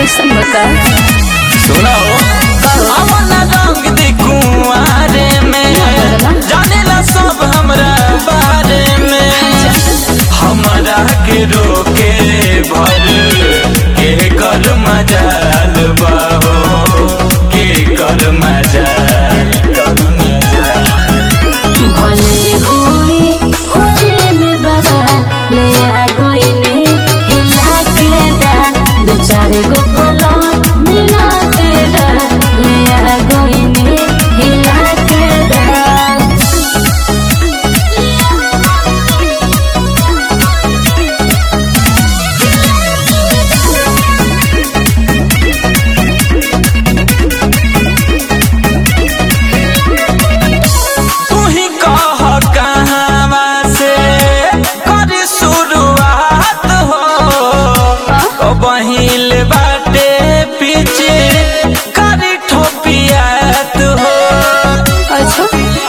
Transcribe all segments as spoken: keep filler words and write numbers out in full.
ऐसा बता सुनो अपना रंग दी कुआरे में जाने ला सब हमरा बारे में हमरा के रोके भर के कर मजाल बाहो के कर मजाल भले होई होले में बसा ले आ गइले हिला के दा दो चार गो बोलो मिला के दा ले आ गइले हिला के दा बहिल बाटे पीछे करी ठोपियात हो। अच्छा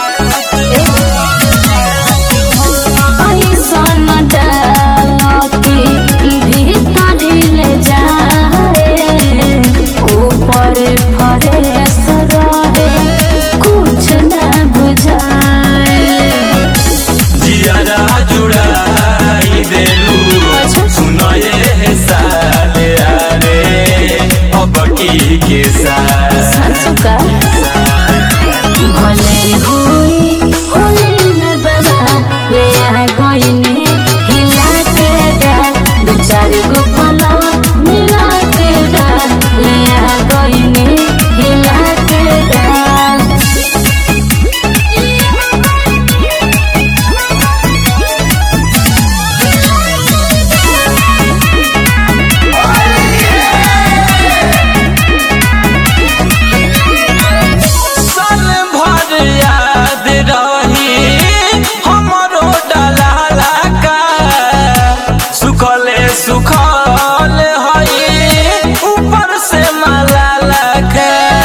ऐसा न डालती भीतर ले जाए ऊपर फरेस रहे कुछ न बुझाए जियारा जुड़ाई देलू सुनाए साले आरे अबकी के साथ का भले होई होले में बसा ले आ गइले हिला के दा दो चार गो बोलो मिला के दा ले आ गइले हिला के दा सुखल हई ऊपर से माला लगा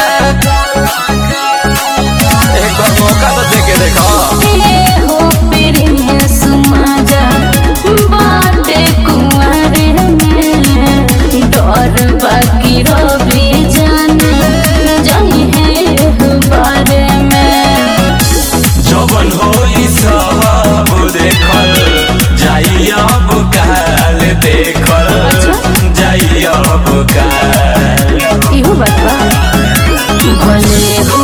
एक बार मौका तो दे के देखो हो पेरे में समाजा बाटे कुंवारे में डर बाकी रवि जाने जानी है बारे में जवन होई सब देखल जाई अब काल देखल जाई अब काल इहो बात बा भले